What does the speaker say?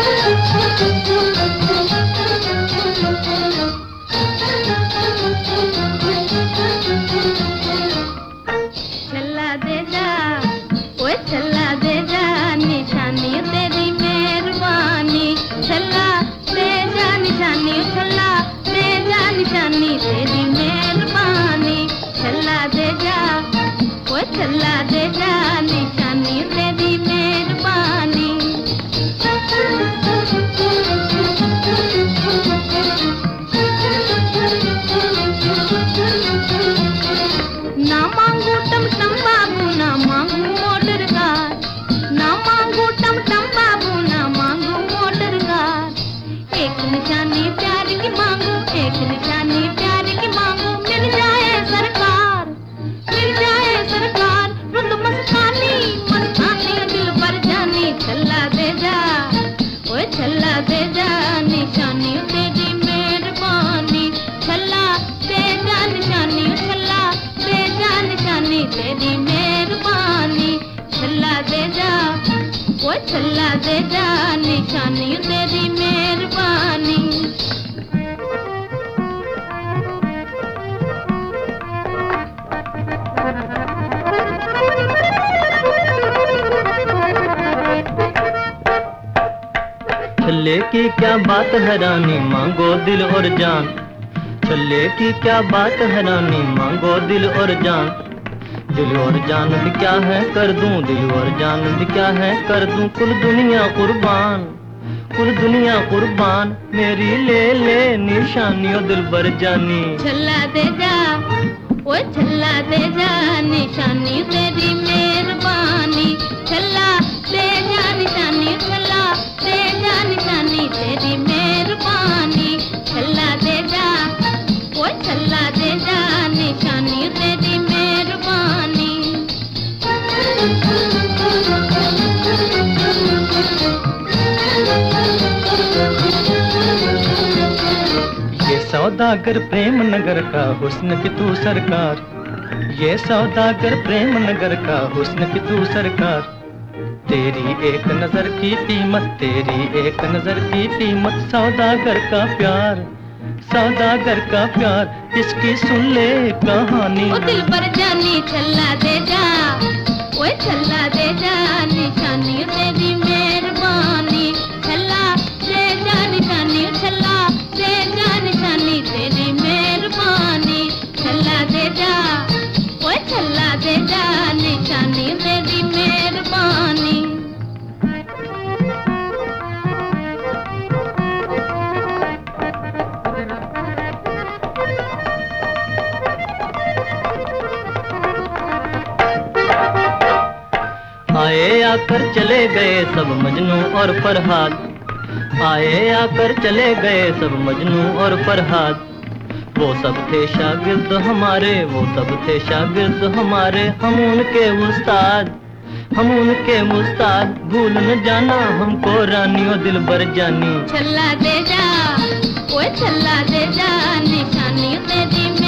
छल्ला दे जा, ओए छल्ला दे जा, निशानी तेरी मेहरबानी। छल्ला दे जा निशानी, छल्ला दे जा निशानी तेरी मेहरबानी। छल्ला दे जा, ओए छल्ला दे जा, निशानी तेरी मेहरबानी। ना मांगू टम टम बाबू, ना मांगू मोटर कार, ना मांगू टम टम बाबू, ना मांगू मोटर कार। एक निशानी प्यार की मांगू, एक निशानी प्यार की मांगू। मिल जाए सरकार, मिल जाए सरकार, रुत मस्तानी मस्तानी दिल पर जानी। छल्ला दे जा, ओए छल्ला दे जा, निशानी तेरी मेहरबानी। छल्ला दे जा निशानी, छल्ला दे जा निशानी तेरी मेहरबानी। छल्ला दे जा, ओए छल्ला दे जा, निशानी तेरी मेहरबानी। छल्ले की क्या बात है रानी, मांगो दिल और जान। छल्ले की क्या बात है रानी, मांगो दिल और जान। दिल और जान भी क्या है कर दूं, दिल और जान भी क्या है कर दूं। कुल दुनिया कुर्बान, कुल दुनिया कुर्बान, मेरी ले ले निशानी ओ दिल बर जानी। छल्ला दे जा, ओए छल्ला दे जा, निशानी तेरी मेहरबानी। छल्ला दे जा निशानी, छल्ला दे जा निशानी तेरी मेहरबानी। छल्ला दे जा, ओए छल्ला दे जा, निशानी तेरी मेहरबानी। ये सौदागर प्रेम नगर का हुस्न की तू सरकार, ये सौदागर प्रेम नगर का हुस्न की तू सरकार। तेरी एक नजर की कीमत, तेरी एक नजर की कीमत। सौदागर का प्यार, सौदागर का प्यार, इसकी सुन ले कहानी। ओ दिल पर जानी छल्ला दे जा, ओए छल्ला दे जा, निशानी तेरी मेहरबानी। छल्ला दे जा निशानी, छल्ला दे जा निशानी तेरी मेहरबानी। छल्ला दे जा, ओए छल्ला दे जा, निशानी तेरी मेहरबानी। आए आकर चले गए सब मजनू और फरहाद, आए आकर चले गए सब मजनू और फरहाद। वो सब थे शागिर्द हमारे, वो सब थे शागिर्द हमारे। हम उनके उस्ताद, हम उनके उस्ताद। भूल न जाना हमको रानी ओ दिल बर जानी। छल्ला दे जा, ओए छल्ला दे जा, निशानी तेरी